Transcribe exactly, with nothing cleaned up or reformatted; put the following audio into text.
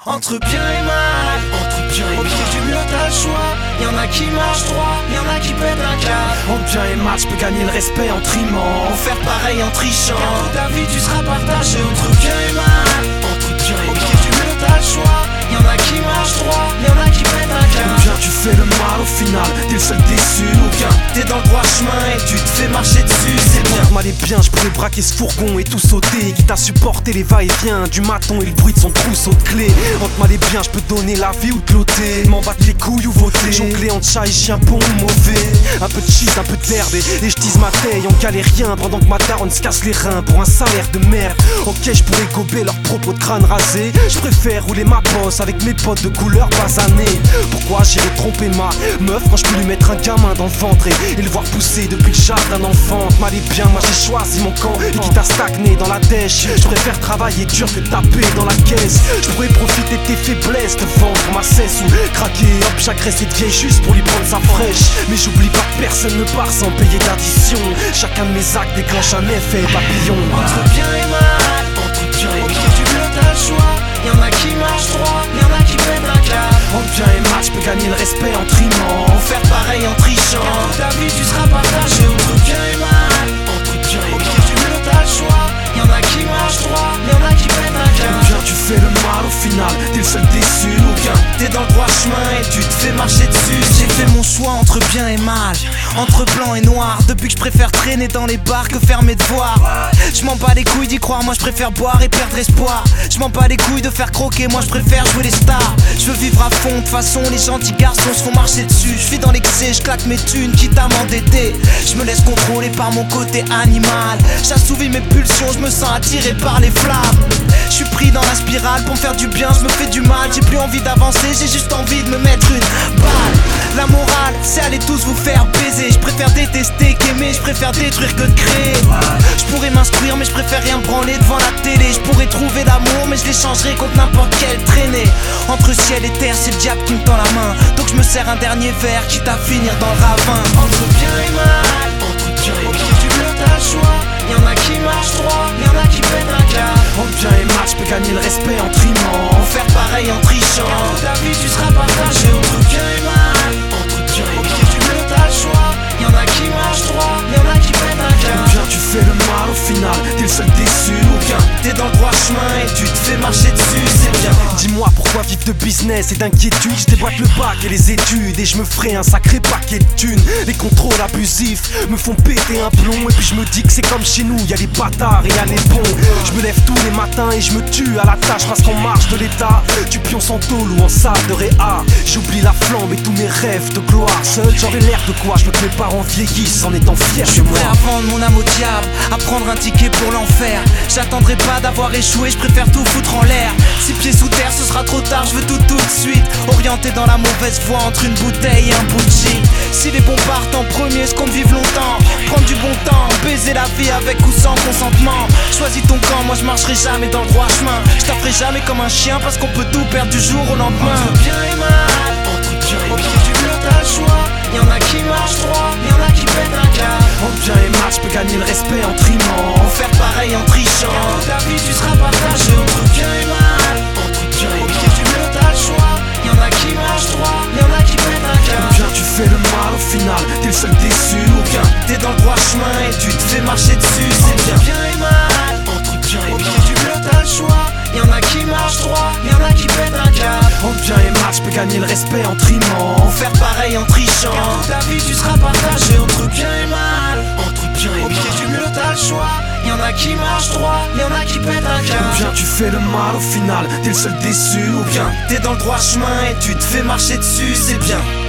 entre bien et mal, entre bien et mal. Au pied du mur t'as le choix, y'en a qui marchent droit, y'en a qui pètent un câble. Entre bien et mal, j'peux gagner le respect en trimant, ou faire pareil en trichant. Car toute ta vie tu seras partagé entre bien et mal, entre bien et mal. Au pied du mur t'as le choix, y'en a qui marchent droit, y'en a qui pètent un câble. Ou bien tu fais le mal au final, t'es le seul déçu. Ou bien t'es dans le droit chemin et tu te fais marcher dessus, c'est bien. Entre mal et bien, j'pourrais braquer ce fourgon et tout sauter, quitte à supporter les va-et-vient du maton et le bruit de son trousseau de clés. Entre mal et bien, j'peux donner la vie ou te l'ôter, m'en battre les couilles ou voter, jongler entre chat et chien bon ou mauvais. Un peu de cheese, un peu d'herbe et, et j'tise ma taille en galérien, pendant que ma daronne se casse les reins pour un salaire de merde. Ok, j'pourrais gober leurs propos de crâne rasé, j'préfère rouler ma bosse avec mes potes de couleur basanée. Pourquoi j'irais tromper ma meuf quand j'peux lui mettre un gamin dans le ventre et, et le voir pousser depuis le jardin d'enfant. Mal et bien, moi j'ai choisi mon camp, et quitte à stagner dans la dèche, j'préfère travailler dur que taper dans la caisse. J'pourrais profiter de tes faiblesses, te vendre ma cesse ou craquer, hop j'agresse cette vieille juste pour lui prendre sa fraîche. Mais j'oublie pas que personne ne part sans payer d'addition, chacun de mes actes déclenche un effet papillon. Entre bien et mal, entre bien et mal. Au pied du mur t'as le choix, y'en a qui marchent droit, y'en a qui pètent un câble. Entre bien et mal, j'peux gagner le respect en trimant, ou faire pareil en trichant. Car toute ta vie tu seras partagé entre bien et mal, entre bien et mal. Au pied du mur t'as le choix, y'en a qui marchent droit, y'en a qui pètent un câble. Ou bien tu fais le mal au final, t'es le seul déçu. Ou bien t'es dans le droit chemin et tu te fais marcher dessus. J'ai fait mon choix entre bien et mal, entre blanc et noir, depuis que je préfère traîner dans les bars que faire mes devoirs. Je m'en bats les couilles d'y croire, moi je préfère boire et perdre espoir. Je m'en bats les couilles de faire croquer, moi je préfère jouer les stars. Je veux vivre à fond, de façon les gentils garçons se font marcher dessus. Je vis dans l'excès, je claque mes thunes, quitte à m'endetter. Je me laisse contrôler par mon côté animal, j'assouvis mes pulsions, je me sens attiré par les flammes. Je suis pris dans la spirale, pour me faire du bien, je me fais du mal. J'ai plus envie d'avancer, j'ai juste envie de me mettre une balle. La morale, c'est aller tous vous faire baiser. Je préfère détester qu'aimer, je préfère détruire que de créer. Je pourrais m'instruire mais je préfère rien branler devant la télé. Je pourrais trouver l'amour mais je l'échangerai contre n'importe quelle traînée. Entre ciel et terre c'est le diable qui me tend la main, donc je me sers un dernier verre quitte à finir dans le ravin. Entre bien et mal, entre bien et mal. Au pied du mur t'as le choix, y'en a qui marchent droit, y'en a qui pètent un câble. Entre bien et mal, j'peux gagner le respect en trimant, ou faire pareil en trichant. Car toute ta vie tu seras partagé entre bien et mal, entre bien et mal. Au pied du mur t'as le choix, y'en a qui marchent droit, y'en a qui pètent un câble. Ou bien tu fais le mal au final, t'es le seul déçu. Ou bien t'es dans le droit chemin et tu te fais marcher dessus, c'est bien. Dis-moi pourquoi vivre de business et d'inquiétude, je déboîte le bac et les études et je me ferai un sacré paquet de thunes. Les contrôles abusifs me font péter un plomb, et puis je me dis que c'est comme chez nous, y'a les bâtards et y'a les bons. Je me lève tous les matins et je me tue à la tâche parce qu'en marche de l'état, tu pionces en tôle ou en salle de réa. J'oublie la flambe et tous mes rêves de gloire. Seul j'aurais l'air de quoi, je veux que mes parents vieillissent en étant fiers de moi. Je suis prêt à vendre mon âme au diable, à prendre un ticket pour l'enfer. J'attendrai pas d'avoir échoué, je préfère tout foutre en l'air. Six pieds sous terre, ce sera trop tard, je veux tout tout de suite. Orienté dans la mauvaise voie entre une bouteille et un bout de gin. Si les bons partent en premier, ce qu'on vive longtemps, prendre du bon temps, baiser la vie avec ou sans consentement. Choisis ton camp, moi je marcherai jamais dans le droit chemin. Je taperai jamais comme un chien parce qu'on peut tout perdre du jour au lendemain. Entre bien et mal, entre bien et mal. Au pied du mur t'as le choix, y'en a qui marchent droit, y'en a qui pètent un câble. Entre bien et mal, j'peux gagner le respect en trimant, ou faire pareil en trichant. Car toute ta vie tu seras partagé entre bien et mal, entre bien et mal. Au pied du mur t'as le choix, y'en a qui marchent droit, y'en a qui pètent un câble. Ou bien tu fais le mal au final, t'es le seul déçu. Ou bien t'es dans le droit chemin et tu te fais marcher dessus, c'est bien. Bien et mal, entre bien et mal. Au pied du mur t'as le choix, y'en a qui marchent droit, y'en a qui pètent un câble. Entre bien et mal, j'peux gagner le respect en trimant, ou faire pareil en trichant. Car toute ta vie tu seras partagé entre bien et mal, entre bien et mal. Au pied du mur t'as le choix, y'en a qui marchent droit, y'en a qui pètent un câble. Ou bien tu fais le mal au final, t'es le seul déçu. Ou bien t'es dans le droit chemin et tu te fais marcher dessus, c'est bien.